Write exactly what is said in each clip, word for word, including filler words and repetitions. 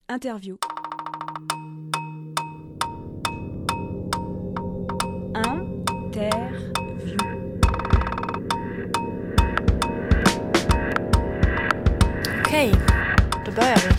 Interview. Interview. Okej, då börjar vi.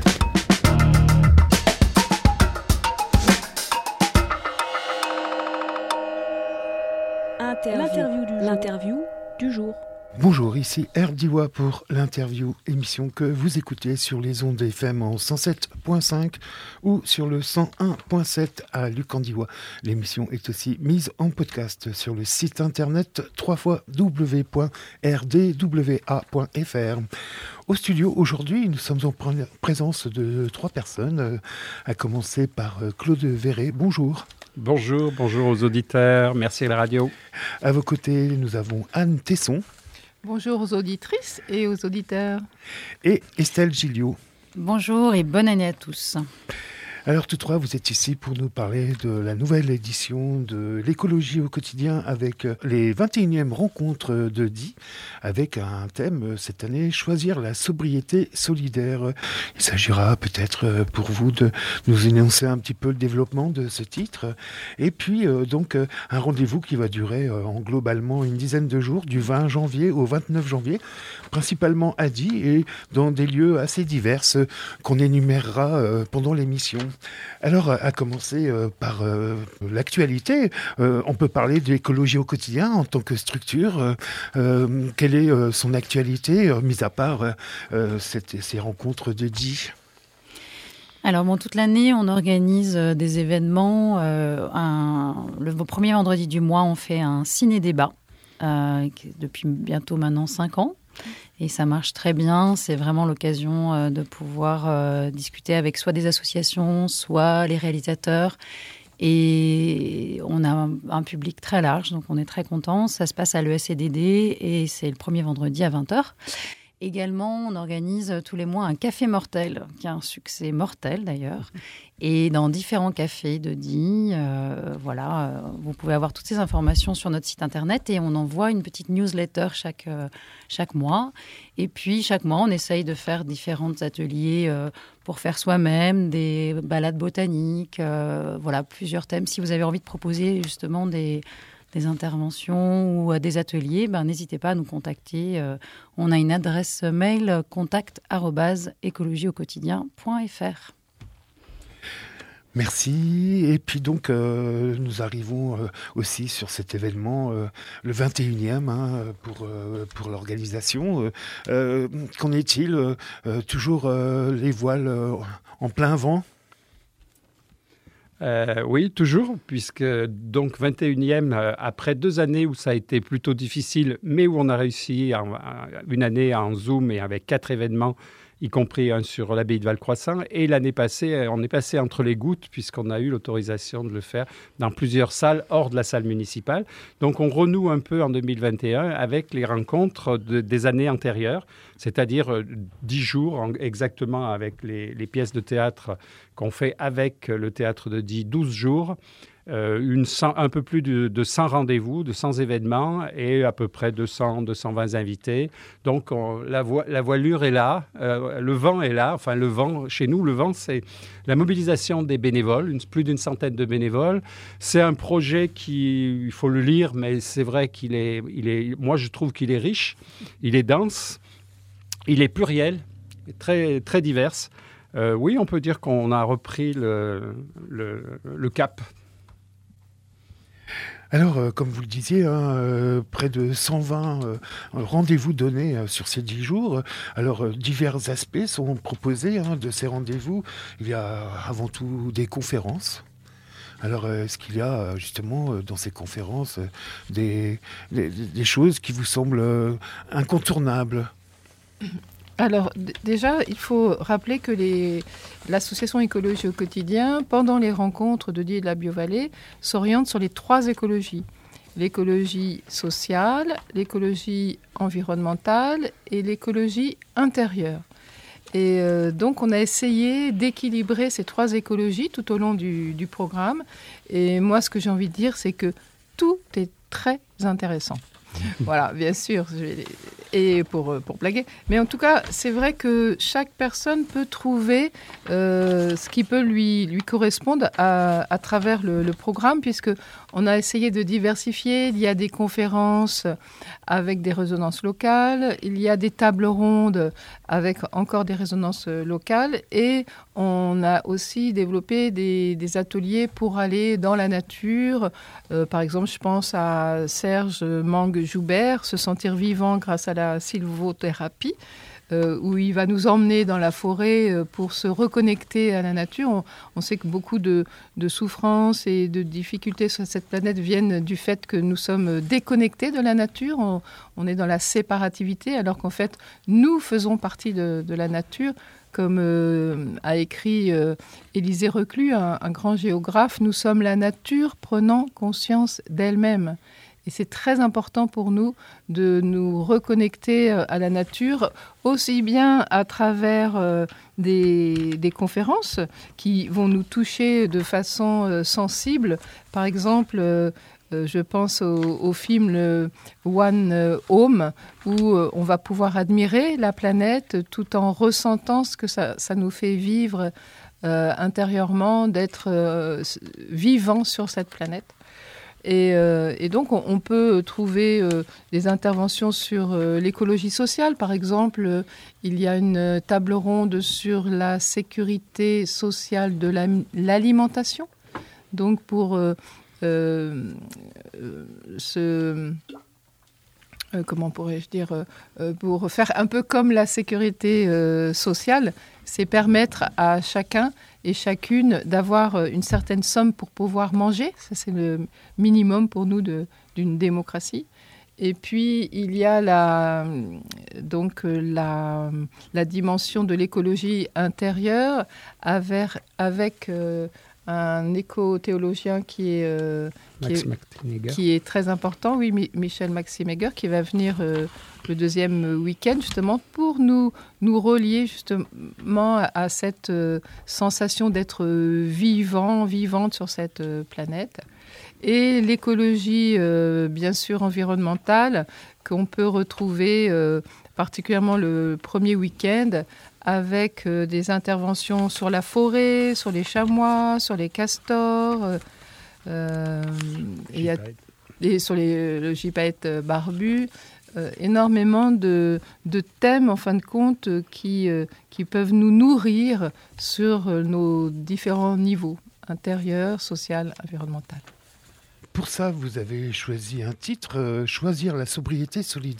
Interview. L'interview du jour. L'interview du jour. Bonjour, ici Erdiwa pour l'interview, émission que vous écoutez sur les ondes F M en cent sept virgule cinq ou sur le cent un virgule sept à Lucandiwa. L'émission est aussi mise en podcast sur le site internet w w w point r d w a point f r. Au studio, aujourd'hui, nous sommes en présence de trois personnes, à commencer par Claude Verret. Bonjour. Bonjour, bonjour aux auditeurs, merci à la radio. À vos côtés, nous avons Anne Tesson. Bonjour aux auditrices et aux auditeurs. Et Estelle Gilliot. Bonjour et bonne année à tous. Alors, tous trois, vous êtes ici pour nous parler de la nouvelle édition de l'écologie au quotidien avec les vingt et unième rencontres de D I, avec un thème cette année, choisir la sobriété solidaire. Il s'agira peut-être pour vous de nous énoncer un petit peu le développement de ce titre. Et puis, euh, donc, un rendez-vous qui va durer euh, en globalement une dizaine de jours, du vingt janvier au vingt-neuf janvier, principalement à D I et dans des lieux assez divers qu'on énumérera euh, pendant l'émission. Alors, à commencer euh, par euh, l'actualité, euh, on peut parler de l'écologie au quotidien en tant que structure. Euh, euh, quelle est euh, son actualité, euh, mis à part euh, cette, ces rencontres de D I ? Alors, bon, toute l'année, on organise euh, des événements. Euh, un, le premier vendredi du mois, on fait un ciné-débat, euh, depuis bientôt maintenant cinq ans. Et ça marche très bien. C'est vraiment l'occasion euh, de pouvoir euh, discuter avec soit des associations, soit les réalisateurs. Et on a un, un public très large, donc on est très contents. Ça se passe à l'E S C D D et c'est le premier vendredi à vingt heures. Également, on organise tous les mois un café mortel, qui a un succès mortel d'ailleurs, et dans différents cafés de D I. Euh, voilà, euh, vous pouvez avoir toutes ces informations sur notre site internet et on envoie une petite newsletter chaque, euh, chaque mois. Et puis, chaque mois, on essaye de faire différents ateliers euh, pour faire soi-même, des balades botaniques, euh, voilà, plusieurs thèmes. Si vous avez envie de proposer justement des... des interventions ou des ateliers, ben, n'hésitez pas à nous contacter. Euh, on a une adresse mail contact arobase écologie au quotidien point f r. Merci. Et puis donc, euh, nous arrivons euh, aussi sur cet événement, euh, le vingt et unième, hein, pour, euh, pour l'organisation. Euh, euh, qu'en est-il euh, Toujours euh, les voiles euh, en plein vent ? Euh, oui, toujours, puisque donc vingt et unième, euh, après deux années où ça a été plutôt difficile, mais où on a réussi en, une année en Zoom et avec quatre événements, y compris un sur l'abbaye de Valcroissant. Et l'année passée, on est passé entre les gouttes, puisqu'on a eu l'autorisation de le faire dans plusieurs salles hors de la salle municipale. Donc on renoue un peu en deux mille vingt et un avec les rencontres de, des années antérieures, c'est-à-dire dix jours en, exactement avec les, les pièces de théâtre qu'on fait avec le théâtre de D I, douze jours. Euh, une cent, un peu plus de, de cent rendez-vous, de cent événements et à peu près deux cents, deux cent vingt invités. Donc, on, la, vo- la voilure est là, euh, le vent est là. Enfin, le vent, chez nous, le vent, c'est la mobilisation des bénévoles, une, plus d'une centaine de bénévoles. C'est un projet qui, il faut le lire, mais c'est vrai qu'il est, il est, moi, je trouve qu'il est riche, il est dense, il est pluriel, très, très divers. Euh, oui, on peut dire qu'on a repris le, le, le cap. Alors, euh, comme vous le disiez, hein, euh, près de cent vingt euh, rendez-vous donnés euh, sur ces dix jours. Alors, euh, divers aspects sont proposés hein, de ces rendez-vous. Il y a avant tout des conférences. Alors, euh, est-ce qu'il y a euh, justement euh, dans ces conférences euh, des, des, des choses qui vous semblent euh, incontournables ? Alors, d- déjà, il faut rappeler que les, l'association Écologie au quotidien, pendant les rencontres de D I et de la Biovallée, s'oriente sur les trois écologies. L'écologie sociale, l'écologie environnementale et l'écologie intérieure. Et euh, donc, on a essayé d'équilibrer ces trois écologies tout au long du, du programme. Et moi, ce que j'ai envie de dire, c'est que tout est très intéressant. Voilà, bien sûr, je vais et pour, pour blaguer. Mais en tout cas, c'est vrai que chaque personne peut trouver euh, ce qui peut lui, lui correspondre à, à travers le, le programme, puisque on a essayé de diversifier. Il y a des conférences avec des résonances locales, il y a des tables rondes avec encore des résonances locales, et on a aussi développé des, des ateliers pour aller dans la nature. Euh, par exemple, je pense à Serge Mangue-Joubert, se sentir vivant grâce à la sylvothérapie, euh, où il va nous emmener dans la forêt euh, pour se reconnecter à la nature. On, on sait que beaucoup de, de souffrances et de difficultés sur cette planète viennent du fait que nous sommes déconnectés de la nature. On, on est dans la séparativité, alors qu'en fait, nous faisons partie de, de la nature. Comme euh, a écrit euh, Élisée Reclus, un, un grand géographe, nous sommes la nature prenant conscience d'elle-même. Et c'est très important pour nous de nous reconnecter à la nature, aussi bien à travers euh, des, des conférences qui vont nous toucher de façon euh, sensible. Par exemple, euh, euh, je pense au, au film le One Home, où euh, on va pouvoir admirer la planète tout en ressentant ce que ça, ça nous fait vivre euh, intérieurement, d'être euh, vivant sur cette planète. Et, euh, et donc, on, on peut trouver euh, des interventions sur euh, l'écologie sociale. Par exemple, euh, il y a une table ronde sur la sécurité sociale de la, l'alimentation. Donc, pour euh, euh, euh, ce... Euh, comment pourrais-je dire, euh, pour faire un peu comme la sécurité euh, sociale, c'est permettre à chacun et chacune d'avoir une certaine somme pour pouvoir manger. Ça, c'est le minimum pour nous de, d'une démocratie. Et puis, il y a la, donc, la, la dimension de l'écologie intérieure avec, avec euh, un éco-théologien qui est, euh, qui, est, qui est très important, oui, Michel Maximegger, qui va venir euh, le deuxième week-end, justement, pour nous, nous relier justement à, à cette euh, sensation d'être euh, vivant, vivante sur cette euh, planète. Et l'écologie, euh, bien sûr, environnementale, qu'on peut retrouver euh, particulièrement le premier week-end, avec euh, des interventions sur la forêt, sur les chamois, sur les castors, euh, euh, et, y a, et sur les, le gypaète barbu, euh, énormément de, de thèmes, en fin de compte, qui, euh, qui peuvent nous nourrir sur nos différents niveaux, intérieur, social, environnemental. Pour ça, vous avez choisi un titre, euh, « Choisir la sobriété solidaire ».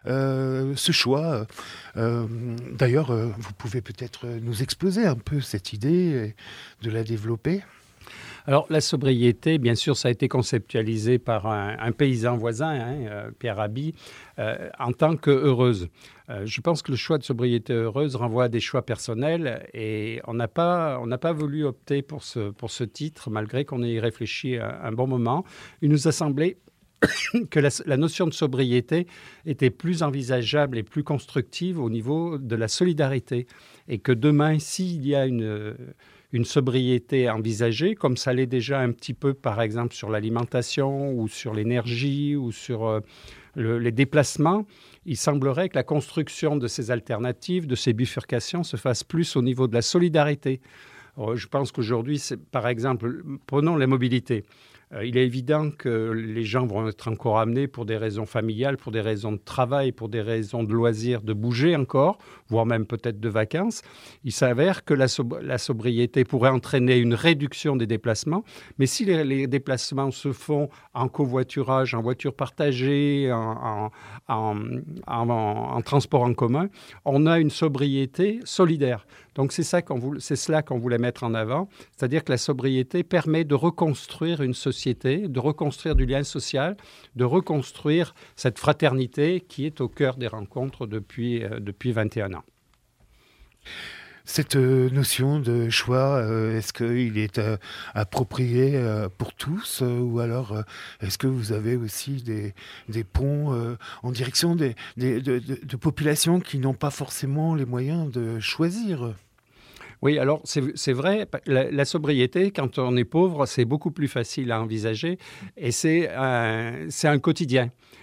Euh, ce choix, euh, d'ailleurs, euh, vous pouvez peut-être nous exposer un peu cette idée et de la développer. Alors, la sobriété, bien sûr, ça a été conceptualisé par un, un paysan voisin, hein, euh, Pierre Rabhi, euh, en tant que heureuse. Euh, je pense que le choix de sobriété heureuse renvoie à des choix personnels et on n'a pas, on n'a pas voulu opter pour ce, pour ce titre, malgré qu'on ait y réfléchi un, un bon moment. Il nous a semblé que la, la notion de sobriété était plus envisageable et plus constructive au niveau de la solidarité. Et que demain, s'il y a une, une sobriété envisagée, comme ça l'est déjà un petit peu, par exemple, sur l'alimentation ou sur l'énergie ou sur euh, le, les déplacements, il semblerait que la construction de ces alternatives, de ces bifurcations, se fasse plus au niveau de la solidarité. Alors, je pense qu'aujourd'hui, c'est, par exemple, prenons la mobilité. Il est évident que les gens vont être encore amenés pour des raisons familiales, pour des raisons de travail, pour des raisons de loisirs, de bouger encore, voire même peut-être de vacances. Il s'avère que la, sobr- la sobriété pourrait entraîner une réduction des déplacements, mais si les, les déplacements se font en covoiturage, en voiture partagée, en, en, en, en, en transport en commun, on a une sobriété solidaire. Donc c'est, ça qu'on voulait, c'est cela qu'on voulait mettre en avant, c'est-à-dire que la sobriété permet de reconstruire une société, de reconstruire du lien social, de reconstruire cette fraternité qui est au cœur des rencontres depuis, euh, depuis vingt et un ans. Cette euh, notion de choix, euh, est-ce qu'il est euh, approprié euh, pour tous euh, ou alors euh, est-ce que vous avez aussi des, des ponts euh, en direction des, des, de, de, de populations qui n'ont pas forcément les moyens de choisir ? Oui, alors c'est, c'est vrai, la, la sobriété, quand on est pauvre, c'est beaucoup plus facile à envisager et c'est un, c'est un quotidien.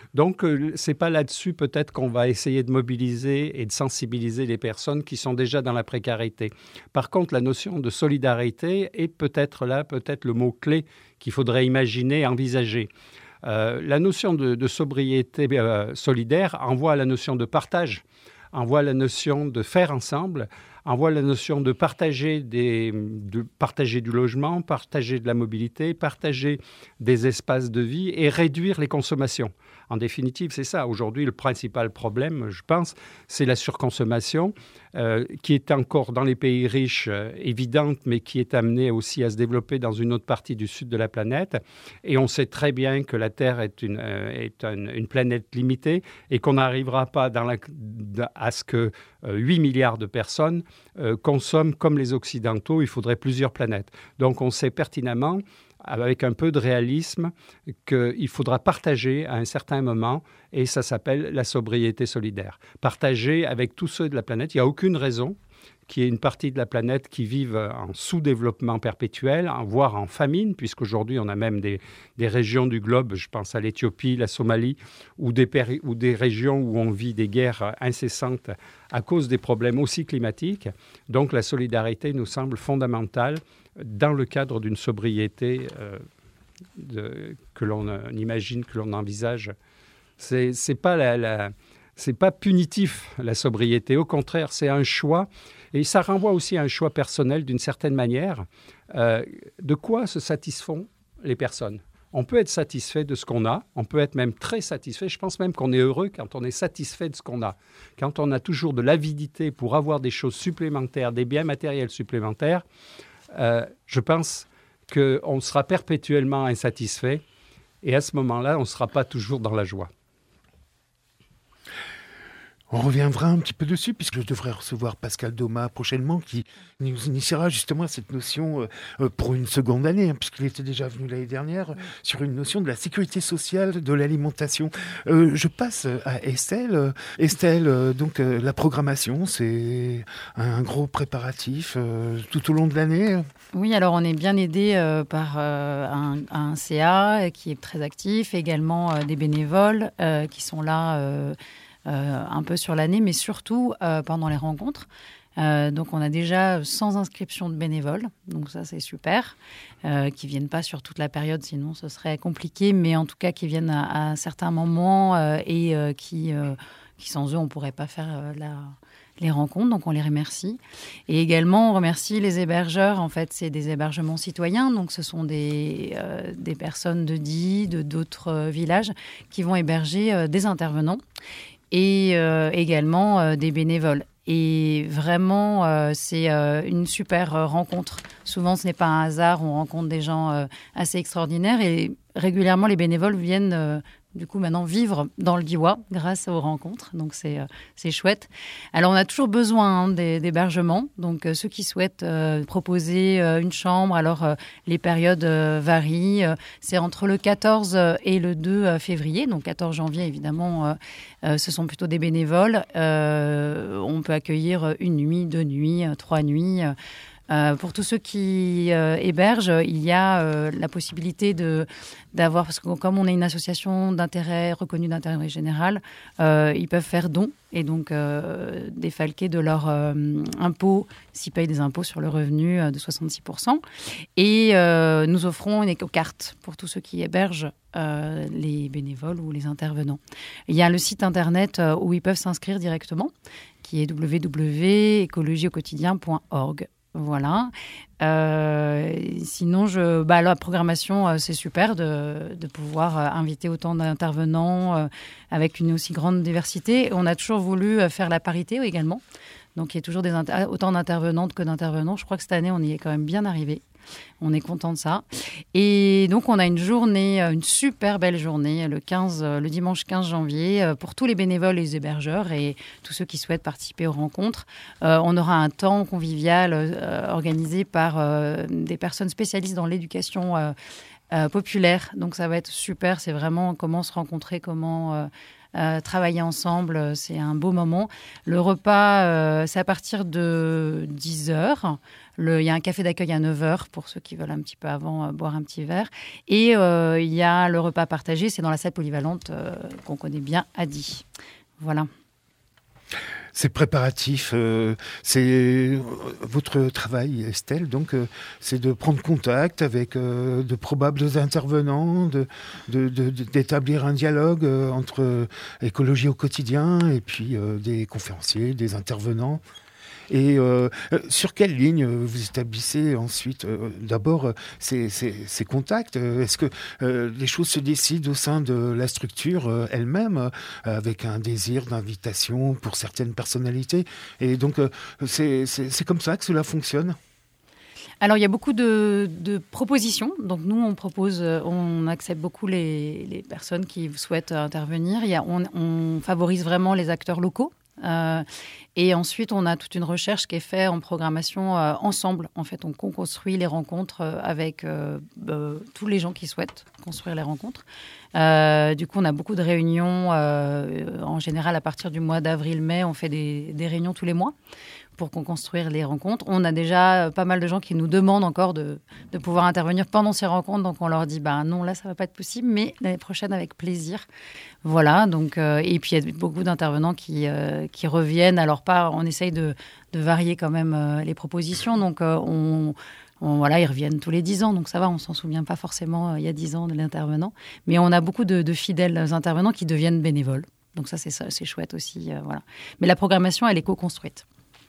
Donc, euh, ce n'est pas là-dessus peut-être qu'on va essayer de mobiliser et de sensibiliser les personnes qui sont déjà dans la précarité. Par contre, la notion de solidarité est peut-être là, peut-être le mot-clé qu'il faudrait imaginer, envisager. Euh, la notion de, de sobriété euh, solidaire envoie la notion de partage, envoie la notion de faire ensemble, envoie la notion de partager, des, de partager du logement, partager de la mobilité, partager des espaces de vie et réduire les consommations. En définitive, c'est ça. Aujourd'hui, le principal problème, je pense, c'est la surconsommation euh, qui est encore dans les pays riches euh, évidente, mais qui est amenée aussi à se développer dans une autre partie du sud de la planète. Et on sait très bien que la Terre est une, euh, est une, une planète limitée et qu'on n'arrivera pas dans la, à ce que euh, huit milliards de personnes euh, consomment comme les Occidentaux. Il faudrait plusieurs planètes. Donc, on sait pertinemment, avec un peu de réalisme, qu'il faudra partager à un certain moment, et ça s'appelle la sobriété solidaire. Partager avec tous ceux de la planète. Il n'y a aucune raison qu'il y ait une partie de la planète qui vive en sous-développement perpétuel, voire en famine, puisqu'aujourd'hui on a même des, des régions du globe, je pense à l'Éthiopie, la Somalie, ou des, péri- ou des régions où on vit des guerres incessantes à cause des problèmes aussi climatiques. Donc la solidarité nous semble fondamentale dans le cadre d'une sobriété euh, de, que l'on euh, imagine, que l'on envisage. C'est, c'est pas la, la, c'est pas punitif, la sobriété. Au contraire, c'est un choix. Et ça renvoie aussi à un choix personnel d'une certaine manière. Euh, de quoi se satisfont les personnes ? On peut être satisfait de ce qu'on a, on peut être même très satisfait. Je pense même qu'on est heureux quand on est satisfait de ce qu'on a. Quand on a toujours de l'avidité pour avoir des choses supplémentaires, des biens matériels supplémentaires, Euh, je pense qu'on sera perpétuellement insatisfait et à ce moment-là, on ne sera pas toujours dans la joie. On reviendra un petit peu dessus, puisque je devrais recevoir Pascal Doma prochainement, qui nous initiera justement à cette notion euh, pour une seconde année, hein, puisqu'il était déjà venu l'année dernière, oui. sur une notion de la sécurité sociale de l'alimentation. Euh, je passe à Estelle. Euh, Estelle, euh, donc euh, la programmation, c'est un gros préparatif euh, tout au long de l'année. Oui, alors on est bien aidé euh, par euh, un, un C A qui est très actif, également euh, des bénévoles euh, qui sont là euh, Euh, un peu sur l'année, mais surtout euh, pendant les rencontres. Euh, donc, on a déjà cent inscriptions de bénévoles, donc ça, c'est super, euh, qui ne viennent pas sur toute la période, sinon ce serait compliqué, mais en tout cas qui viennent à, à certains moments euh, et euh, qui, euh, qui, sans eux, on ne pourrait pas faire euh, la... les rencontres, donc on les remercie. Et également, on remercie les hébergeurs. En fait, c'est des hébergements citoyens, donc ce sont des, euh, des personnes de Die, de d'autres euh, villages, qui vont héberger euh, des intervenants et euh, également euh, des bénévoles. Et vraiment, euh, c'est euh, une super euh, rencontre. Souvent, ce n'est pas un hasard, on rencontre des gens euh, assez extraordinaires et régulièrement, les bénévoles viennent euh, du coup maintenant vivre dans le Diois grâce aux rencontres. Donc, c'est, euh, c'est chouette. Alors, on a toujours besoin hein, des, d'hébergements. Donc, euh, ceux qui souhaitent euh, proposer euh, une chambre, alors euh, les périodes euh, varient. Euh, c'est entre le quatorze et le deux février. Donc, quatorze janvier, évidemment, euh, euh, ce sont plutôt des bénévoles. Euh, on peut accueillir une nuit, deux nuits, trois nuits. Euh, pour tous ceux qui euh, hébergent, il y a euh, la possibilité de, d'avoir, parce que comme on est une association d'intérêt reconnue d'intérêt général, euh, ils peuvent faire don et donc euh, défalquer de leur euh, impôt, s'ils payent des impôts sur le revenu euh, de soixante-six pour cent. Et euh, nous offrons une éco-carte pour tous ceux qui hébergent euh, les bénévoles ou les intervenants. Il y a le site internet euh, où ils peuvent s'inscrire directement, qui est w w w point écologie au quotidien point org. Voilà. Euh, sinon, je, bah, la programmation, euh, c'est super de, de pouvoir euh, inviter autant d'intervenants euh, avec une aussi grande diversité. On a toujours voulu euh, faire la parité également. Donc, il y a toujours des inter- autant d'intervenantes que d'intervenants. Je crois que cette année, on y est quand même bien arrivé. On est content de ça. Et donc, on a une journée, une super belle journée, le, quinze, le dimanche quinze janvier, pour tous les bénévoles et les hébergeurs et tous ceux qui souhaitent participer aux rencontres. Euh, on aura un temps convivial euh, organisé par euh, des personnes spécialistes dans l'éducation euh, euh, populaire. Donc, ça va être super. C'est vraiment comment se rencontrer, comment... Euh, Euh, travailler ensemble, c'est un beau moment. Le repas, euh, c'est à partir de dix heures. Le, il y a un café d'accueil à neuf heures pour ceux qui veulent un petit peu avant euh, boire un petit verre. Et euh, il y a le repas partagé, c'est dans la salle polyvalente euh, qu'on connaît bien à Die. Voilà. C'est préparatif, euh, c'est votre travail, Estelle, donc euh, c'est de prendre contact avec euh, de probables intervenants, de, de, de, d'établir un dialogue euh, entre écologie au quotidien et puis euh, des conférenciers, des intervenants. Et euh, sur quelle ligne vous établissez ensuite euh, d'abord ces, ces, ces contacts? Est-ce que euh, les choses se décident au sein de la structure euh, elle-même euh, avec un désir d'invitation pour certaines personnalités? Et donc euh, c'est, c'est, c'est comme ça que cela fonctionne? Alors, il y a beaucoup de, de propositions. Donc, nous, on propose, on accepte beaucoup les, les personnes qui souhaitent intervenir. Il y a, on, on favorise vraiment les acteurs locaux. Euh, et ensuite, on a toute une recherche qui est faite en programmation euh, ensemble. En fait, on construit les rencontres avec euh, euh, tous les gens qui souhaitent construire les rencontres. Euh, du coup, on a beaucoup de réunions. Euh, en général, à partir du mois d'avril-mai, on fait des, des réunions tous les mois pour qu'on construise les rencontres. On a déjà pas mal de gens qui nous demandent encore de, de pouvoir intervenir pendant ces rencontres. Donc, on leur dit, bah, non, là, ça ne va pas être possible, mais l'année prochaine, avec plaisir. Voilà. Donc, euh, et puis, il y a beaucoup d'intervenants qui, euh, qui reviennent. Alors, pas, on essaye de, de varier quand même euh, les propositions. Donc, euh, on... On, voilà, ils reviennent tous les dix ans, donc ça va, on ne s'en souvient pas forcément euh, il y a dix ans de l'intervenant. Mais on a beaucoup de, de fidèles intervenants qui deviennent bénévoles. Donc ça, c'est, c'est chouette aussi. Euh, voilà. Mais la programmation, elle est co-construite.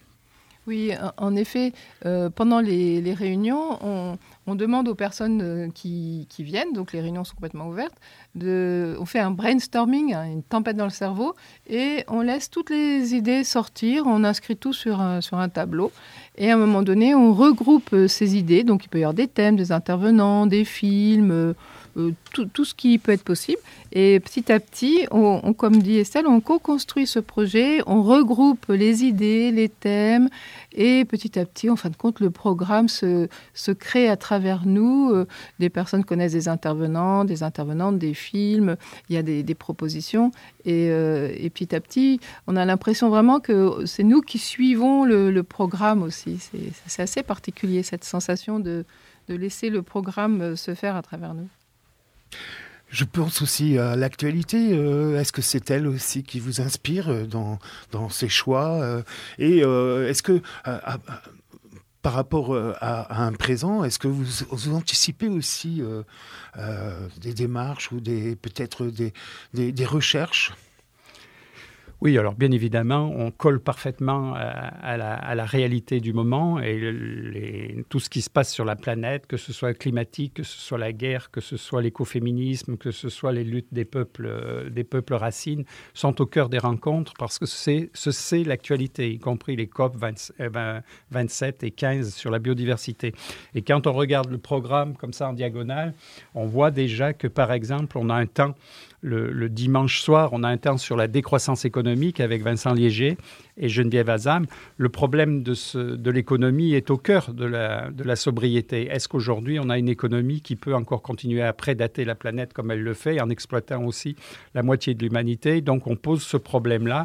Oui, en effet, euh, pendant les, les réunions, on, on demande aux personnes qui, qui viennent, donc les réunions sont complètement ouvertes, de, on fait un brainstorming, hein, une tempête dans le cerveau, et on laisse toutes les idées sortir, on inscrit tout sur un, sur un tableau, et à un moment donné, on regroupe ces idées, donc il peut y avoir des thèmes, des intervenants, des films, euh, euh, tout, tout ce qui peut être possible. Et petit à petit, on, on, comme dit Estelle, on co-construit ce projet, on regroupe les idées, les thèmes, et petit à petit, en fin de compte, le programme se, se crée à travers nous. Euh, des personnes connaissent des intervenants, des intervenantes, des films, il y a des, des propositions. Et, euh, et petit à petit, on a l'impression vraiment que c'est nous qui suivons le, le programme aussi. C'est, c'est assez particulier, cette sensation de, de laisser le programme se faire à travers nous. Je pense aussi à l'actualité. Euh, est-ce que c'est elle aussi qui vous inspire dans, dans ses choix euh, Et euh, est-ce que, à, à, par rapport à, à un présent, est-ce que vous, vous anticipez aussi euh, euh, des démarches ou des, peut-être des, des, des recherches ? Oui, alors bien évidemment, on colle parfaitement à, à, la, à la réalité du moment et les, tout ce qui se passe sur la planète, que ce soit climatique, que ce soit la guerre, que ce soit l'écoféminisme, que ce soit les luttes des peuples, des peuples racines, sont au cœur des rencontres parce que c'est, ce, c'est l'actualité, y compris les COP vingt-sept et quinze sur la biodiversité. Et quand on regarde le programme comme ça en diagonale, on voit déjà que, par exemple, on a un temps Le, le dimanche soir, on a un temps sur la décroissance économique avec Vincent Liéger et Geneviève Azam. Le problème de, ce, de l'économie est au cœur de la, de la sobriété. Est-ce qu'aujourd'hui, on a une économie qui peut encore continuer à prédater la planète comme elle le fait, en exploitant aussi la moitié de l'humanité? Donc, on pose ce problème-là.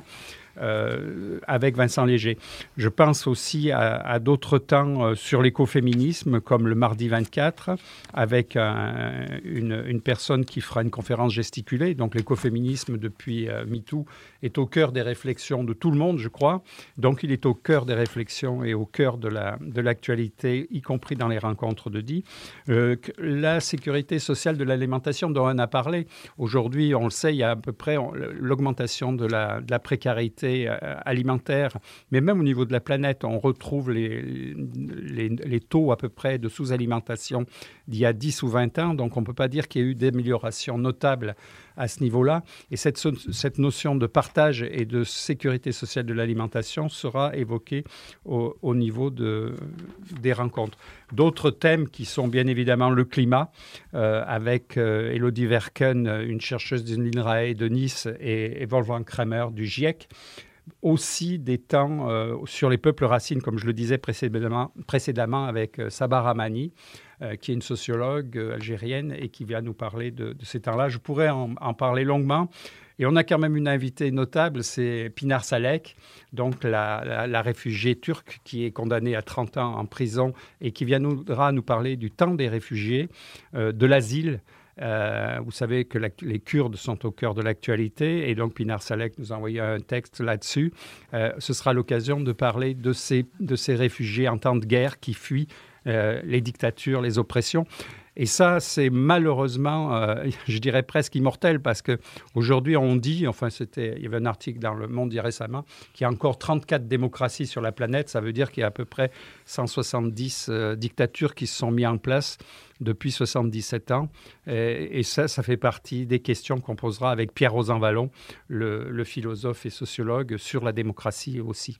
Euh, avec Vincent Liéger. Je pense aussi à, à d'autres temps euh, sur l'écoféminisme, comme le mardi vingt-quatre, avec un, une, une personne qui fera une conférence gesticulée. Donc l'écoféminisme, depuis euh, MeToo, est au cœur des réflexions de tout le monde, je crois. Donc il est au cœur des réflexions et au cœur de, la, de l'actualité, y compris dans les rencontres de Die. Euh, la sécurité sociale de l'alimentation dont on a parlé, aujourd'hui, on le sait, il y a à peu près on, l'augmentation de la, de la précarité alimentaire, mais même au niveau de la planète, on retrouve les, les, les taux à peu près de sous-alimentation d'il y a dix ou vingt ans, donc on ne peut pas dire qu'il y a eu d'amélioration notable à ce niveau-là. Et cette, cette notion de partage et de sécurité sociale de l'alimentation sera évoquée au, au niveau de, des rencontres. D'autres thèmes qui sont bien évidemment le climat, euh, avec euh, Elodie Verken, une chercheuse de l'INRAE de Nice, et, et Wolfgang Kramer du GIEC. Aussi des temps euh, sur les peuples racines, comme je le disais précédemment, précédemment avec euh, Sabah Rahmani, euh, qui est une sociologue euh, algérienne et qui vient nous parler de, de ces temps-là. Je pourrais en, en parler longuement. Et on a quand même une invitée notable, c'est Pinar Salek, donc la, la, la réfugiée turque qui est condamnée à trente ans en prison et qui viendra nous parler du temps des réfugiés, euh, de l'asile. Euh, vous savez que la, les Kurdes sont au cœur de l'actualité et donc Pinar Salek nous a envoyé un texte là-dessus. Euh, ce sera l'occasion de parler de ces, de ces réfugiés en temps de guerre qui fuient euh, les dictatures, les oppressions. Et ça, c'est malheureusement, euh, je dirais presque immortel, parce qu'aujourd'hui, on dit, enfin, c'était, il y avait un article dans Le Monde récemment, qu'il y a encore trente-quatre démocraties sur la planète. Ça veut dire qu'il y a à peu près cent soixante-dix euh, dictatures qui se sont mises en place depuis soixante-dix-sept ans. Et, et ça, ça fait partie des questions qu'on posera avec Pierre Rosanvallon, le, le philosophe et sociologue, sur la démocratie aussi.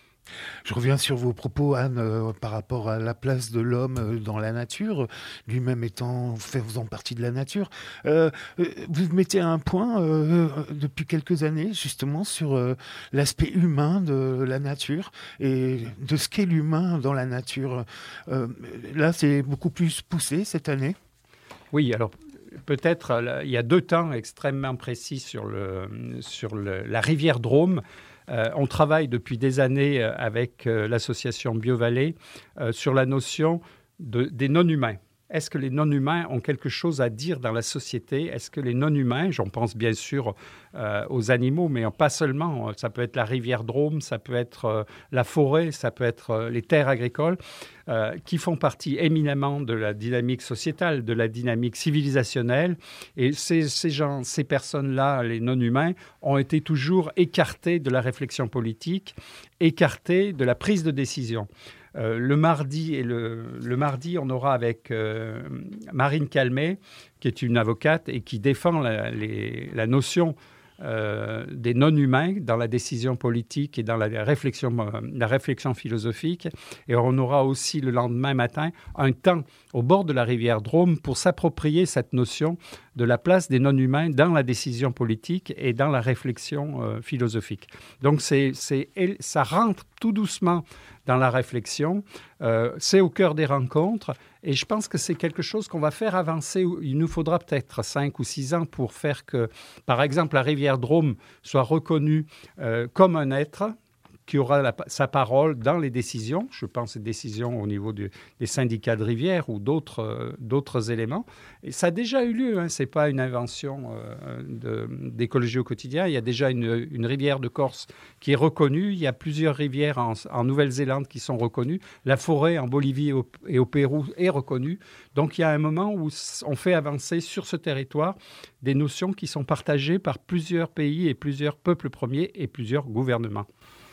Je reviens sur vos propos, Anne, euh, par rapport à la place de l'homme euh, dans la nature, lui-même étant faisant partie de la nature. Euh, vous mettez un point euh, depuis quelques années, justement, sur euh, l'aspect humain de la nature et de ce qu'est l'humain dans la nature. Euh, là, c'est beaucoup plus poussé cette année. Oui, alors peut-être, là, il y a deux temps extrêmement précis sur, le, sur le, la rivière Drôme. Euh, on travaille depuis des années avec euh, l'association BioVallée euh, sur la notion de, des non-humains. Est-ce que les non-humains ont quelque chose à dire dans la société? Est-ce que les non-humains, j'en pense bien sûr euh, aux animaux, mais pas seulement, ça peut être la rivière Drôme, ça peut être euh, la forêt, ça peut être euh, les terres agricoles, euh, qui font partie éminemment de la dynamique sociétale, de la dynamique civilisationnelle. Et ces, ces gens, ces personnes-là, les non-humains, ont été toujours écartés de la réflexion politique, écartés de la prise de décision. Euh, le mardi et le, le mardi, on aura avec euh, Marine Calmet, qui est une avocate et qui défend la, les, la notion euh, des non-humains dans la décision politique et dans la réflexion, euh, la réflexion philosophique. Et on aura aussi le lendemain matin un temps au bord de la rivière Drôme pour s'approprier cette notion de la place des non-humains dans la décision politique et dans la réflexion euh, philosophique. Donc, c'est, c'est, ça rentre tout doucement dans la réflexion. Euh, c'est au cœur des rencontres et je pense que c'est quelque chose qu'on va faire avancer. Il nous faudra peut-être cinq ou six ans pour faire que, par exemple, la rivière Drôme soit reconnue euh, comme un être qui aura la, sa parole dans les décisions. Je pense aux décisions au niveau du, des syndicats de rivière ou d'autres, euh, d'autres éléments. Et ça a déjà eu lieu, hein. Ce n'est pas une invention euh, de, d'écologie au quotidien. Il y a déjà une, une rivière de Corse qui est reconnue. Il y a plusieurs rivières en, en Nouvelle-Zélande qui sont reconnues. La forêt en Bolivie et au, et au Pérou est reconnue. Donc il y a un moment où on fait avancer sur ce territoire des notions qui sont partagées par plusieurs pays et plusieurs peuples premiers et plusieurs gouvernements.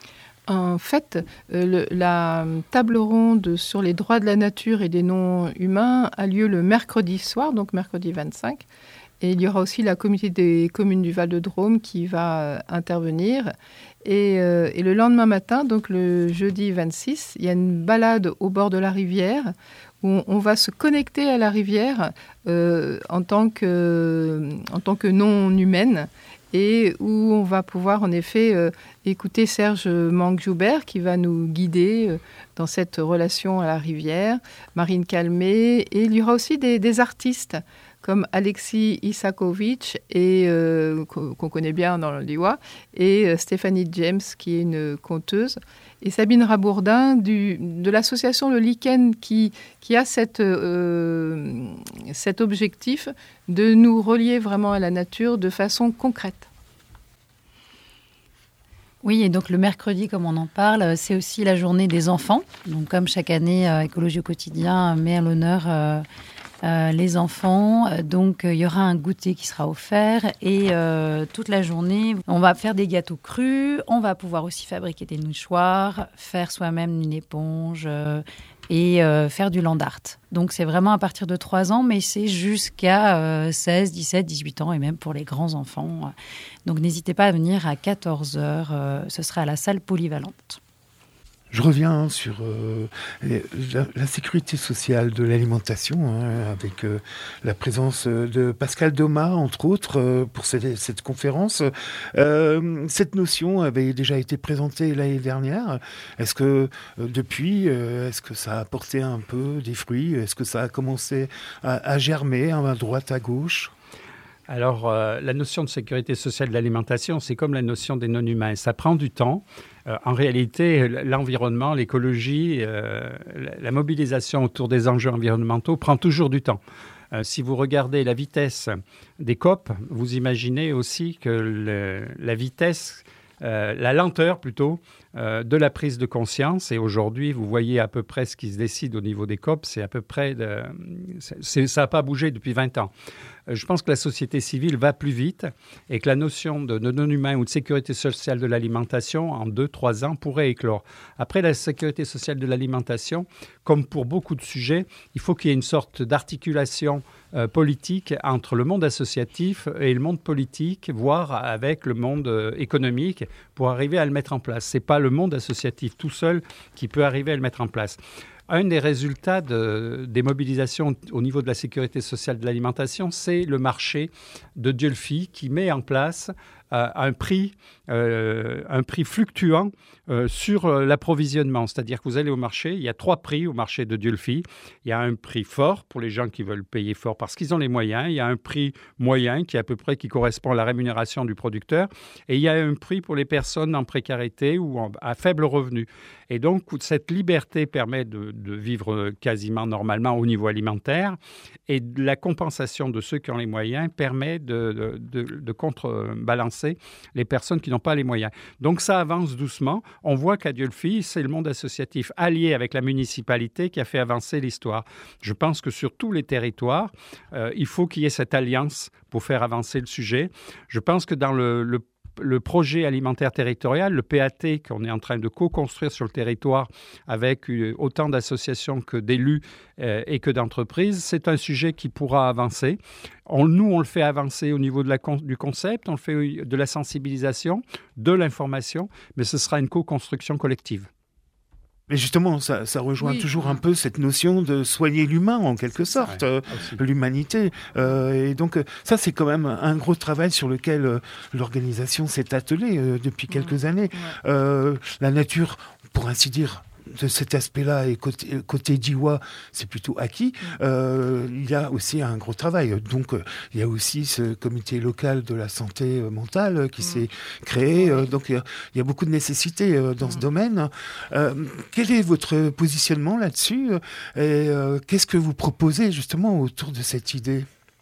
En fait, euh, le, la table ronde sur les droits de la nature et des non-humains a lieu le mercredi soir, donc mercredi vingt-cinq. Et il y aura aussi la communauté des communes du Val-de-Drôme qui va euh, intervenir. Et, euh, et le lendemain matin, donc le jeudi vingt-six, il y a une balade au bord de la rivière où on, on va se connecter à la rivière euh, en tant que, en tant que non-humaine. Et où on va pouvoir en effet euh, écouter Serge Manque-Joubert qui va nous guider euh, dans cette relation à la rivière, Marine Calmet, et il y aura aussi des, des artistes comme Alexis Isakovic, et, euh, qu'on, qu'on connaît bien dans le Liwa, et euh, Stéphanie James qui est une conteuse, et Sabine Rabourdin du, de l'association Le Lichen qui, qui a cette, euh, cet objectif de nous relier vraiment à la nature de façon concrète. Oui, et donc le mercredi, comme on en parle, c'est aussi la journée des enfants. Donc comme chaque année, euh, Écologie au quotidien met à l'honneur euh, euh, les enfants. Donc euh, il y aura un goûter qui sera offert et euh, toute la journée, on va faire des gâteaux crus. On va pouvoir aussi fabriquer des mouchoirs, faire soi-même une éponge euh, et euh, faire du land art. Donc c'est vraiment à partir de trois ans, mais c'est jusqu'à euh, seize, dix-sept, dix-huit ans et même pour les grands enfants. Donc n'hésitez pas à venir à quatorze heures, euh, ce sera à la salle polyvalente. Je reviens sur euh, la, la sécurité sociale de l'alimentation, hein, avec euh, la présence de Pascal Domas, entre autres, euh, pour cette, cette conférence. Euh, cette notion avait déjà été présentée l'année dernière. Est-ce que euh, depuis, euh, est-ce que ça a porté un peu des fruits? Est-ce que ça a commencé à, à germer à droite, à gauche? Alors, euh, la notion de sécurité sociale de l'alimentation, c'est comme la notion des non-humains. Ça prend du temps. Euh, en réalité, l'environnement, l'écologie, euh, la, la mobilisation autour des enjeux environnementaux prend toujours du temps. Euh, si vous regardez la vitesse des C O P, vous imaginez aussi que le, la vitesse, euh, la lenteur plutôt, euh, de la prise de conscience. Et aujourd'hui, vous voyez à peu près ce qui se décide au niveau des C O P, c'est à peu près, de, c'est, ça n'a pas bougé depuis vingt ans. Je pense que la société civile va plus vite et que la notion de, de non-humain ou de sécurité sociale de l'alimentation, en deux, trois ans, pourrait éclore. Après, la sécurité sociale de l'alimentation, comme pour beaucoup de sujets, il faut qu'il y ait une sorte d'articulation euh, politique entre le monde associatif et le monde politique, voire avec le monde euh, économique, pour arriver à le mettre en place. Ce n'est pas le monde associatif tout seul qui peut arriver à le mettre en place. Un des résultats de, des mobilisations au niveau de la sécurité sociale de l'alimentation, c'est le marché de Dieulefit qui met en place euh, un prix, euh, un prix fluctuant euh, sur l'approvisionnement. C'est-à-dire que vous allez au marché, il y a trois prix au marché de Dieulefit. Il y a un prix fort pour les gens qui veulent payer fort parce qu'ils ont les moyens. Il y a un prix moyen qui est à peu près qui correspond à la rémunération du producteur. Et il y a un prix pour les personnes en précarité ou en, à faible revenu. Et donc, cette liberté permet de, de vivre quasiment normalement au niveau alimentaire et la compensation de ceux qui ont les moyens permet de, de, de, de contrebalancer les personnes qui n'ont pas les moyens. Donc, ça avance doucement. On voit qu'à Dieulefit, c'est le monde associatif allié avec la municipalité qui a fait avancer l'histoire. Je pense que sur tous les territoires, euh, il faut qu'il y ait cette alliance pour faire avancer le sujet. Je pense que dans le, le Le projet alimentaire territorial, le P A T qu'on est en train de co-construire sur le territoire avec autant d'associations que d'élus euh, et que d'entreprises, c'est un sujet qui pourra avancer. On, nous, on le fait avancer au niveau de la, du concept, on le fait de la sensibilisation, de l'information, mais ce sera une co-construction collective. Mais justement, ça, ça rejoint oui. toujours un peu cette notion de soigner l'humain, en quelque sorte, ouais, euh, l'humanité. Euh, et donc, ça, c'est quand même un gros travail sur lequel euh, l'organisation s'est attelée euh, depuis quelques ouais. années. Ouais. Euh, la nature, pour ainsi dire, de cet aspect-là, et côté, côté Diois, c'est plutôt acquis. Euh, il y a aussi un gros travail. Donc, euh, il y a aussi ce comité local de la santé euh, mentale euh, qui mmh. s'est créé. Euh, donc, euh, il y a beaucoup de nécessités euh, dans mmh. ce domaine. Euh, quel est votre positionnement là-dessus et euh, qu'est-ce que vous proposez justement autour de cette idée ?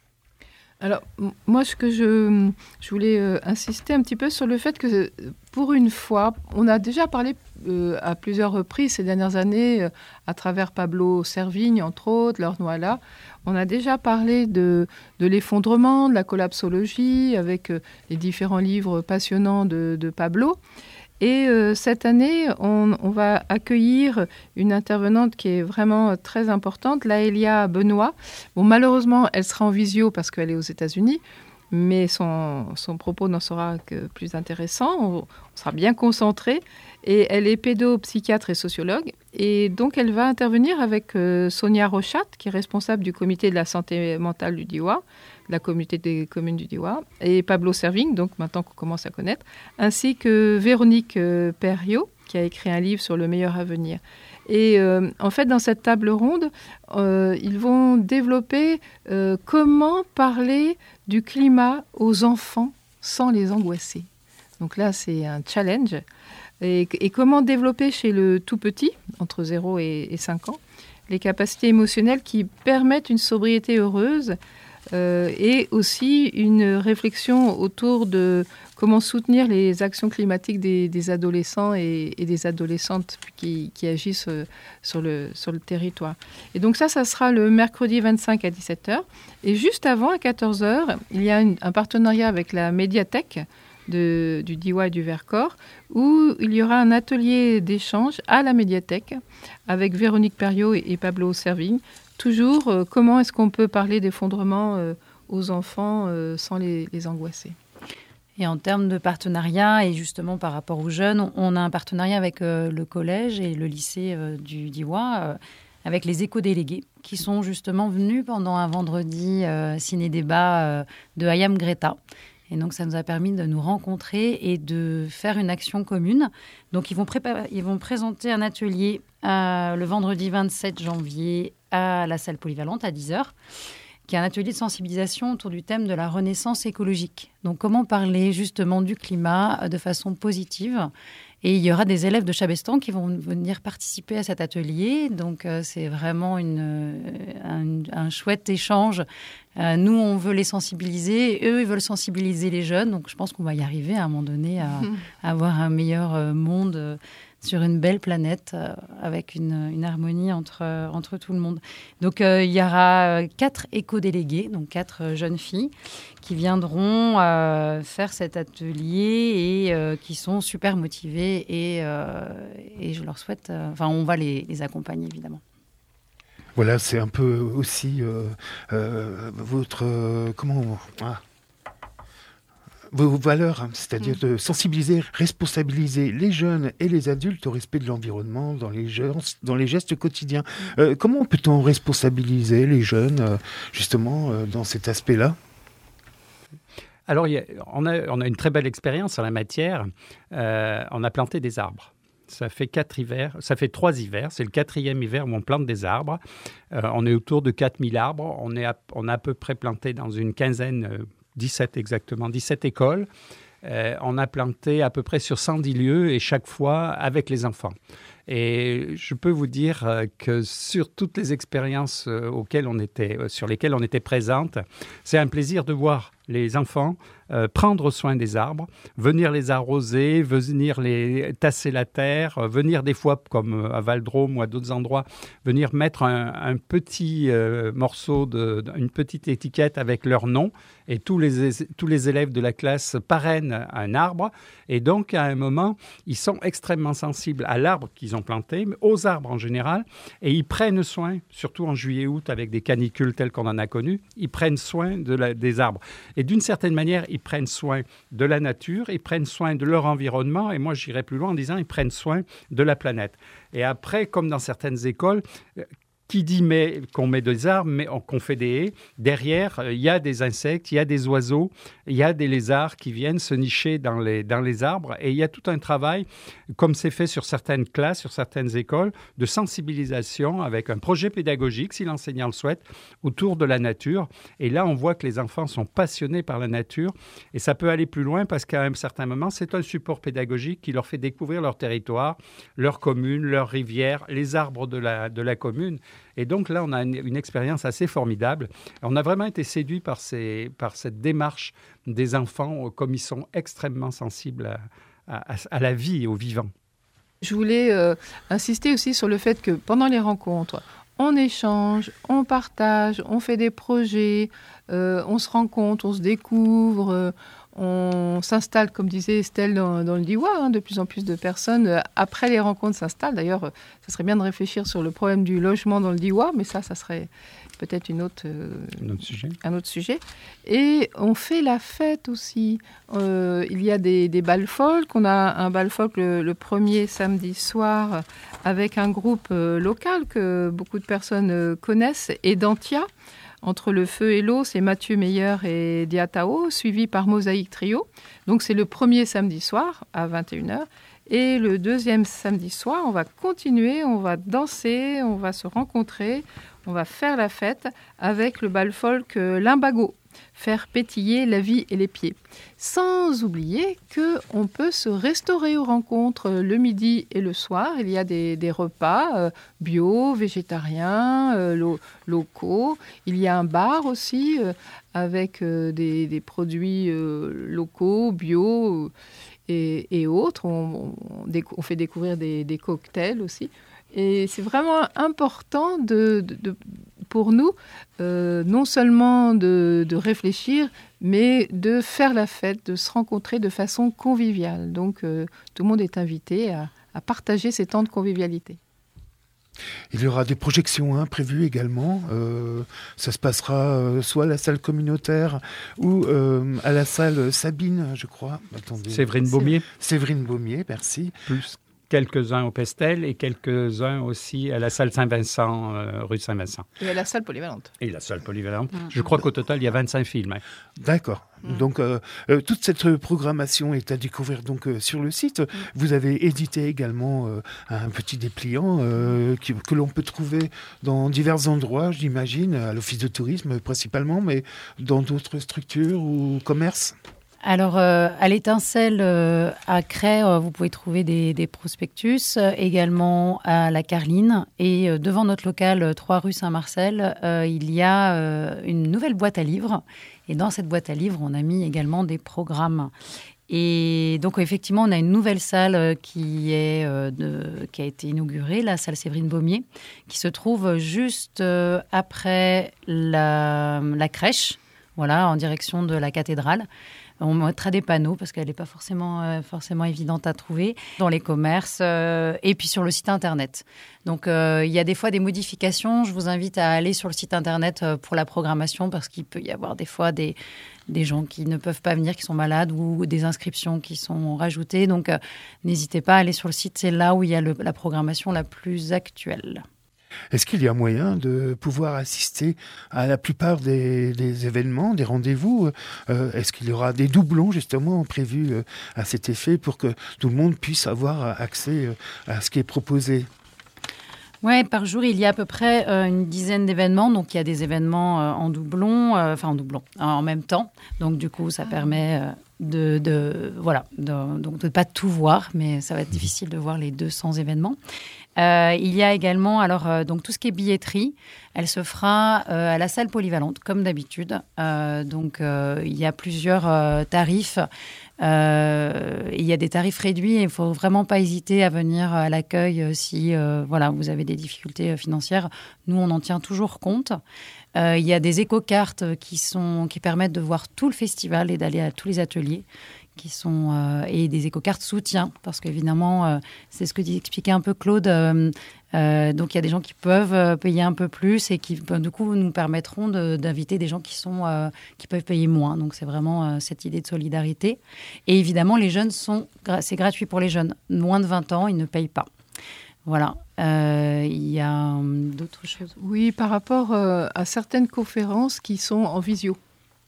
Alors, m- moi, ce que je, je voulais euh, insister un petit peu sur le fait que, pour une fois, on a déjà parlé euh, à plusieurs reprises ces dernières années, euh, à travers Pablo Servigne, entre autres, Laure Noala, on a déjà parlé de, de l'effondrement, de la collapsologie, avec euh, les différents livres passionnants de, de Pablo. Et euh, cette année, on, on va accueillir une intervenante qui est vraiment très importante, Laëlia Benoît. Bon, malheureusement, elle sera en visio parce qu'elle est aux États-Unis, mais son, son propos n'en sera que plus intéressant. On, on sera bien concentré. Et elle est pédopsychiatre et sociologue. Et donc, elle va intervenir avec euh, Sonia Rochat, qui est responsable du comité de la santé mentale du Diois, de la communauté des communes du Diois, et Pablo Servigne, donc maintenant qu'on commence à connaître, ainsi que Véronique euh, Perriot, qui a écrit un livre sur le meilleur avenir. Et euh, en fait, dans cette table ronde, euh, ils vont développer euh, comment parler du climat aux enfants sans les angoisser. Donc là, c'est un challenge. Et, et comment développer chez le tout petit, entre zéro et, et cinq ans, les capacités émotionnelles qui permettent une sobriété heureuse euh, et aussi une réflexion autour de comment soutenir les actions climatiques des, des adolescents et, et des adolescentes qui, qui agissent sur le, sur le territoire. Et donc ça, ça sera le mercredi vingt-cinq à dix-sept heures. Et juste avant, à quatorze heures, il y a une, un partenariat avec la médiathèque De, du Diois et du Vercors, où il y aura un atelier d'échange à la médiathèque avec Véronique Perriot et, et Pablo Servigne. Toujours, euh, comment est-ce qu'on peut parler d'effondrement euh, aux enfants euh, sans les, les angoisser ? Et en termes de partenariat, et justement par rapport aux jeunes, on, on a un partenariat avec euh, le collège et le lycée euh, du Diois, euh, avec les éco-délégués, qui sont justement venus pendant un vendredi euh, ciné-débat euh, de Hayam Greta. Et donc, ça nous a permis de nous rencontrer et de faire une action commune. Donc, ils vont, préparer, ils vont présenter un atelier euh, le vendredi vingt-sept janvier à la salle polyvalente à dix heures. qui est un atelier de sensibilisation autour du thème de la renaissance écologique. Donc, comment parler justement du climat de façon positive. Et il y aura des élèves de Chabestan qui vont venir participer à cet atelier. Donc, euh, c'est vraiment une, un, un chouette échange. Euh, nous, on veut les sensibiliser. Eux, ils veulent sensibiliser les jeunes. Donc, je pense qu'on va y arriver à un moment donné à, à avoir un meilleur monde euh, sur une belle planète euh, avec une, une harmonie entre, euh, entre tout le monde. Donc, euh, il y aura quatre éco-délégués, donc quatre euh, jeunes filles qui viendront euh, faire cet atelier et euh, qui sont super motivées et, euh, et je leur souhaite... Euh, enfin, on va les, les accompagner, évidemment. Voilà, c'est un peu aussi euh, euh, votre... Euh, comment... Ah. Vos valeurs, hein, c'est-à-dire mmh. de sensibiliser, responsabiliser les jeunes et les adultes au respect de l'environnement dans les, gestes, dans les gestes quotidiens. Mmh. Euh, comment peut-on responsabiliser les jeunes, euh, justement, euh, dans cet aspect-là ? Alors, y a, on, a, on a une très belle expérience en la matière. Euh, on a planté des arbres. Ça fait quatre hivers, ça fait trois hivers. C'est le quatrième hiver où on plante des arbres. Euh, on est autour de quatre mille arbres. On, est à, on a à peu près planté dans une quinzaine, euh, dix-sept exactement, dix-sept écoles. Euh, on a planté à peu près sur cent dix lieux et chaque fois avec les enfants. Et je peux vous dire que sur toutes les expériences auxquelles on était, sur lesquelles on était présente, c'est un plaisir de voir les enfants euh, prendre soin des arbres, venir les arroser, venir les tasser la terre, euh, venir des fois, comme à Valdrome ou à d'autres endroits, venir mettre un, un petit euh, morceau, de, une petite étiquette avec leur nom. Et tous les, tous les élèves de la classe parrainent un arbre. Et donc, à un moment, ils sont extrêmement sensibles à l'arbre qu'ils ont planté, mais aux arbres en général. Et ils prennent soin, surtout en juillet-août, avec des canicules telles qu'on en a connues, ils prennent soin de la, des arbres. Et d'une certaine manière, ils prennent soin de la nature, ils prennent soin de leur environnement. Et moi, j'irais plus loin en disant, ils prennent soin de la planète. Et après, comme dans certaines écoles... Qui dit mais, qu'on met des arbres, mais qu'on fait des haies, derrière, il y a des insectes, il y a des oiseaux, il y a des lézards qui viennent se nicher dans les, dans les arbres. Et il y a tout un travail, comme c'est fait sur certaines classes, sur certaines écoles, de sensibilisation avec un projet pédagogique, si l'enseignant le souhaite, autour de la nature. Et là, on voit que les enfants sont passionnés par la nature. Et ça peut aller plus loin parce qu'à un certain moment, c'est un support pédagogique qui leur fait découvrir leur territoire, leur commune, leurs rivières, les arbres de la, de la commune. Et donc là, on a une, une expérience assez formidable. On a vraiment été séduits par, ces, par cette démarche des enfants, comme ils sont extrêmement sensibles à, à, à la vie et au vivant. Je voulais euh, insister aussi sur le fait que pendant les rencontres, on échange, on partage, on fait des projets, euh, on se rencontre, on se découvre, euh, on s'installe, comme disait Estelle, dans, dans le Diois. Hein, de plus en plus de personnes, euh, après les rencontres, s'installent. D'ailleurs, euh, ça serait bien de réfléchir sur le problème du logement dans le Diois, mais ça, ça serait peut-être une autre, euh, un, autre sujet. un autre sujet. Et on fait la fête aussi. Euh, il y a des, des bals folk. On a un bal folk le, le premier samedi soir avec un groupe euh, local que beaucoup de personnes euh, connaissent, et d'Antia. Entre le feu et l'eau, c'est Mathieu Meyer et Diatao, suivi par Mosaïque Trio. Donc c'est le premier samedi soir à vingt et une heures. Et le deuxième samedi soir, on va continuer, on va danser, on va se rencontrer, on va faire la fête avec le bal folk Limbago, faire pétiller la vie et les pieds. Sans oublier qu'on peut se restaurer aux rencontres le midi et le soir. Il y a des, des repas euh, bio, végétariens, euh, lo- locaux. Il y a un bar aussi euh, avec euh, des, des produits euh, locaux, bio et, et autres. On, on, décou- on fait découvrir des, des cocktails aussi. Et c'est vraiment important de, de, de, pour nous, euh, non seulement de, de réfléchir, mais de faire la fête, de se rencontrer de façon conviviale. Donc, euh, tout le monde est invité à, à partager ces temps de convivialité. Il y aura des projections hein, prévues également. Euh, ça se passera euh, soit à la salle communautaire ou euh, à la salle Sabine, je crois. Attendez. Séverine Beaumier. Séverine Beaumier, merci. Plus. quelques-uns au Pestel et quelques-uns aussi à la salle Saint-Vincent, euh, rue Saint-Vincent. Et à la salle polyvalente. Et la salle polyvalente. Mmh. Je crois qu'au total, il y a vingt-cinq films. Hein. D'accord. Mmh. Donc, euh, euh, toute cette programmation est à découvrir donc, euh, sur le site. Mmh. Vous avez édité également euh, un petit dépliant euh, qui, que l'on peut trouver dans divers endroits, j'imagine, à l'office de tourisme principalement, mais dans d'autres structures ou commerces. Alors, euh, à l'Étincelle, euh, à Cray, euh, vous pouvez trouver des, des prospectus, euh, également à la Carline. Et euh, devant notre local, euh, trois rue Saint-Marcel, euh, il y a euh, une nouvelle boîte à livres. Et dans cette boîte à livres, on a mis également des programmes. Et donc, effectivement, on a une nouvelle salle qui, est, euh, de, qui a été inaugurée, la salle Séverine Baumier, qui se trouve juste euh, après la, la crèche, voilà, en direction de la cathédrale. On mettra des panneaux parce qu'elle n'est pas forcément, euh, forcément évidente à trouver dans les commerces euh, et puis sur le site internet. Donc, euh, il y a des fois des modifications. Je vous invite à aller sur le site internet euh, pour la programmation parce qu'il peut y avoir des fois des, des gens qui ne peuvent pas venir, qui sont malades ou des inscriptions qui sont rajoutées. Donc, euh, n'hésitez pas à aller sur le site. C'est là où il y a le, la programmation la plus actuelle. Est-ce qu'il y a moyen de pouvoir assister à la plupart des, des événements, des rendez-vous euh, Est-ce qu'il y aura des doublons justement prévus euh, à cet effet pour que tout le monde puisse avoir accès euh, à ce qui est proposé ? Oui, par jour, il y a à peu près euh, une dizaine d'événements. Donc, il y a des événements euh, en doublon, euh, enfin en doublon, en même temps. Donc, du coup, ça ah. permet euh, de, de, voilà, de, donc de ne pas tout voir, mais ça va être difficile de voir les deux cents événements. Euh, il y a également alors euh, donc tout ce qui est billetterie, elle se fera euh, à la salle polyvalente comme d'habitude. Euh, donc euh, il y a plusieurs euh, tarifs. Euh, il y a des tarifs réduits et il faut vraiment pas hésiter à venir à l'accueil euh, si euh, voilà vous avez des difficultés euh, financières. Nous on en tient toujours compte. Euh, il y a des éco-cartes qui sont qui permettent de voir tout le festival et d'aller à tous les ateliers. Qui sont, euh, et des éco-cartes soutien, parce qu'évidemment, euh, c'est ce que expliquait un peu Claude. Euh, euh, donc, il y a des gens qui peuvent euh, payer un peu plus et qui, ben, du coup, nous permettront de, d'inviter des gens qui, sont, euh, qui peuvent payer moins. Donc, c'est vraiment euh, cette idée de solidarité. Et évidemment, les jeunes sont... C'est gratuit pour les jeunes. Moins de vingt ans, ils ne payent pas. Voilà. Euh, il y a euh, d'autres choses. Oui, par rapport euh, à certaines conférences qui sont en visio.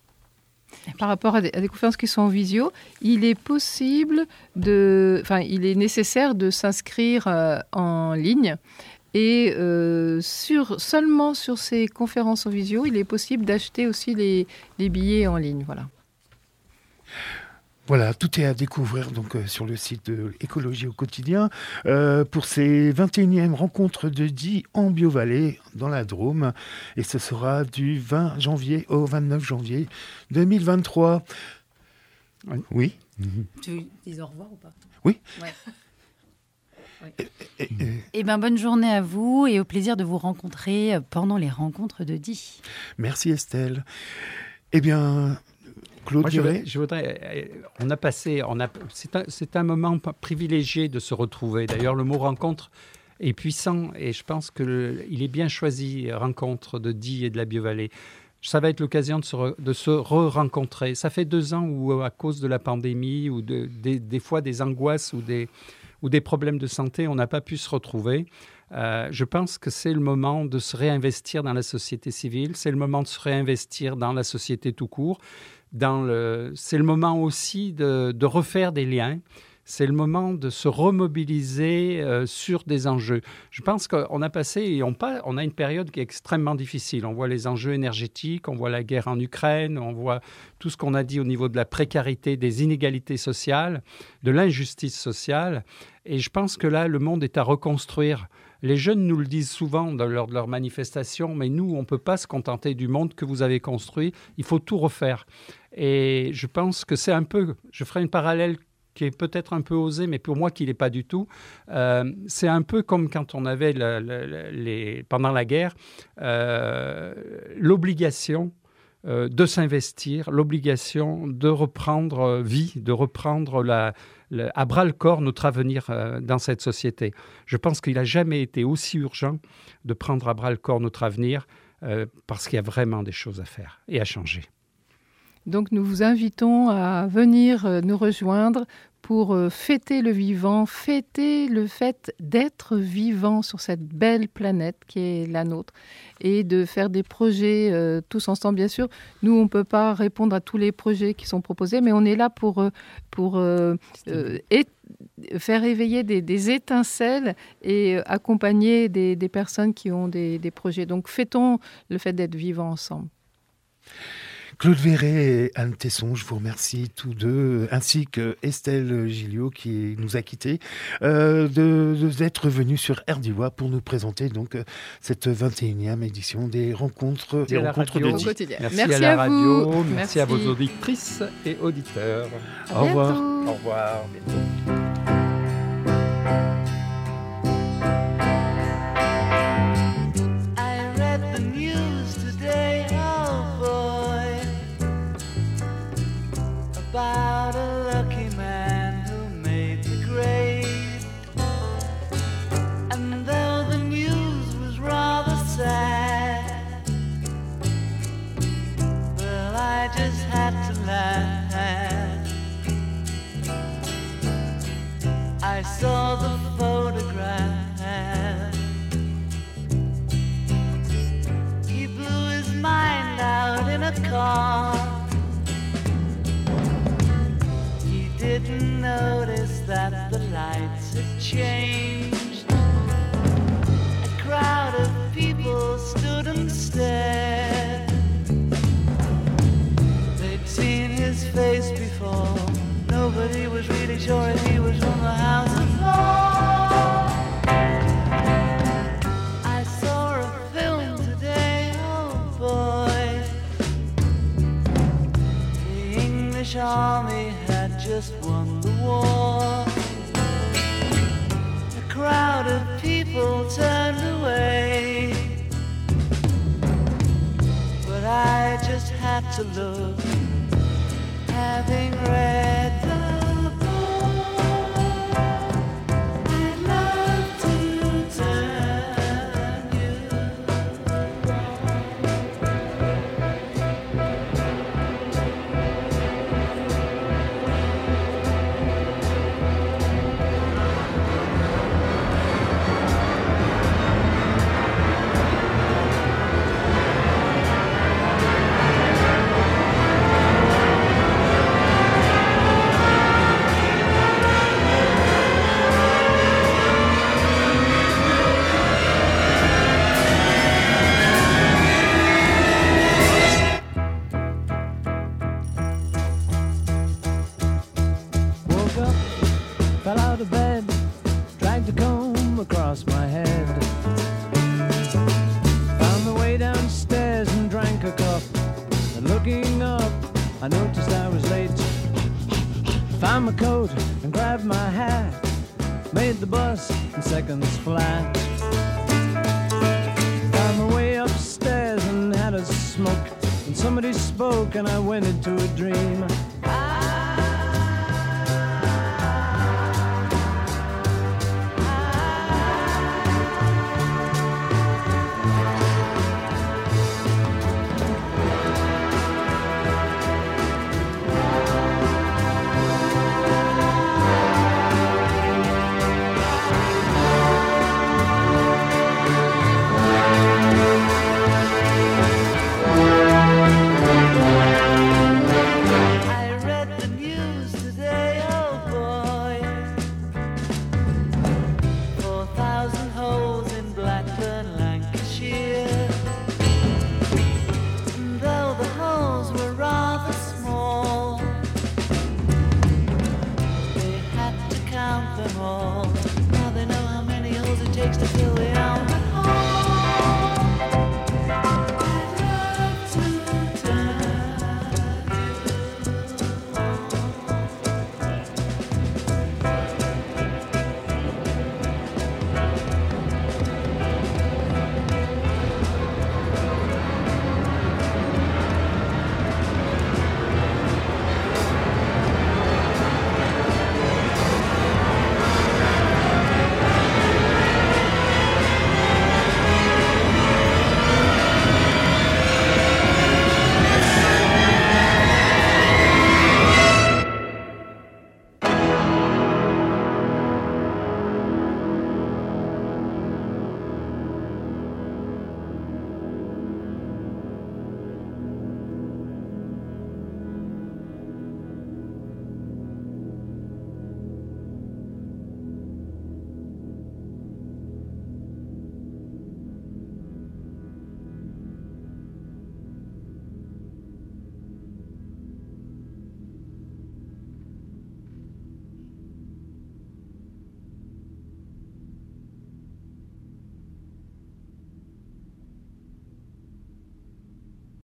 Par rapport à des, à des conférences qui sont en visio, il est possible de, enfin, il est nécessaire de s'inscrire euh, en ligne et euh, sur, seulement sur ces conférences en visio, il est possible d'acheter aussi les, les billets en ligne. Voilà. Voilà, tout est à découvrir donc euh, sur le site de Écologie au quotidien euh, pour ces vingt et unième rencontres de D I en Biovallée dans la Drôme. Et ce sera du vingt janvier au vingt-neuf janvier deux mille vingt-trois. Oui. oui. Tu dis au revoir ou pas ? Oui. Ouais. Oui. Et, et, et... Eh bien, bonne journée à vous et au plaisir de vous rencontrer pendant les rencontres de D I. Merci Estelle. Eh bien... Claude Moi, je, voudrais, je voudrais, on a passé, on a, c'est un, c'est un moment privilégié de se retrouver. D'ailleurs, le mot rencontre est puissant et je pense qu'il est bien choisi, rencontre de D I et de la Biovallée. Ça va être l'occasion de se, re, de se re-rencontrer. Ça fait deux ans où, à cause de la pandémie ou de, des, des fois des angoisses ou des, ou des problèmes de santé, on n'a pas pu se retrouver. Euh, je pense que c'est le moment de se réinvestir dans la société civile, c'est le moment de se réinvestir dans la société tout court. Dans le, c'est le moment aussi de, de refaire des liens. C'est le moment de se remobiliser euh, sur des enjeux. Je pense qu'on a passé, et on, pas, on a une période qui est extrêmement difficile. On voit les enjeux énergétiques, on voit la guerre en Ukraine, on voit tout ce qu'on a dit au niveau de la précarité, des inégalités sociales, de l'injustice sociale. Et je pense que là, le monde est à reconstruire. Les jeunes nous le disent souvent lors de leurs manifestations, mais nous, on ne peut pas se contenter du monde que vous avez construit. Il faut tout refaire. Et je pense que c'est un peu... Je ferai une parallèle qui est peut-être un peu osée, mais pour moi, qui ne l'est pas du tout. Euh, c'est un peu comme quand on avait, le, le, les, pendant la guerre, euh, l'obligation euh, de s'investir, l'obligation de reprendre vie, de reprendre la... Le, à bras-le-corps notre avenir euh, dans cette société. Je pense qu'il n'a jamais été aussi urgent de prendre à bras-le-corps notre avenir euh, parce qu'il y a vraiment des choses à faire et à changer. Donc nous vous invitons à venir nous rejoindre pour euh, fêter le vivant, fêter le fait d'être vivant sur cette belle planète qui est la nôtre et de faire des projets euh, tous ensemble. Bien sûr, nous, on ne peut pas répondre à tous les projets qui sont proposés, mais on est là pour, euh, pour euh, euh, et, faire éveiller des, des étincelles et euh, accompagner des, des personnes qui ont des, des projets. Donc, fêtons le fait d'être vivant ensemble. Claude Verret et Anne Tesson, je vous remercie tous deux, ainsi que Estelle Gilliot qui nous a quittés, euh, de, de, d'être venus sur R D W pour nous présenter donc cette vingt et unième édition des rencontres, des rencontres de quotidien. Merci, merci à la à radio, vous. merci, merci à vos auditrices et auditeurs. À Au revoir. Au revoir. About a lucky man who made the grade. And though the news was rather sad, well, I just had to laugh. I saw the photograph. He blew his mind out in a car. Didn't notice that the lights had changed. A crowd of people stood and stared. They'd seen his face before. Nobody was really sure if he was from the House of Lords. I saw a film today, oh boy. The English army just won the war. A crowd of people turned away, but I just had to look, having read the book. I'd love to turn you I noticed I was late. Found my coat and grabbed my hat. Made the bus in seconds flat. Found my way upstairs and had a smoke. And somebody spoke and I went into a dream.